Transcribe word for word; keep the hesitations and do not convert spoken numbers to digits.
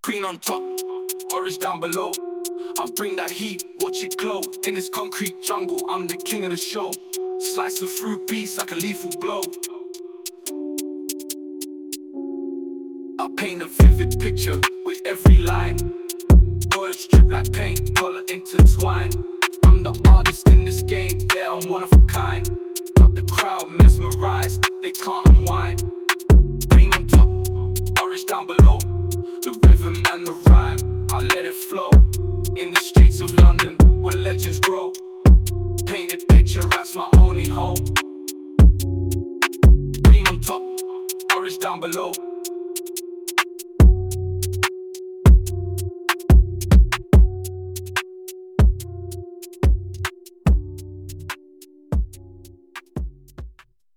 Queen on top, orange down below. I bring that heat, watch it glow. In this concrete jungle, I'm the king of the show. Slicing through beats like a lethal blow. I paint a vivid picture with every line. Words drip like paint, color intertwined. I'm the artist in this game, yeah, I'm one of a kind. Got the crowd mesmerized, they can't unwind. Green on top, orange down below. The rhythm and the rhyme, I let it flow. In the streets of London, where legends grow. Painted picture, that's my only home. Green on top, orange down below.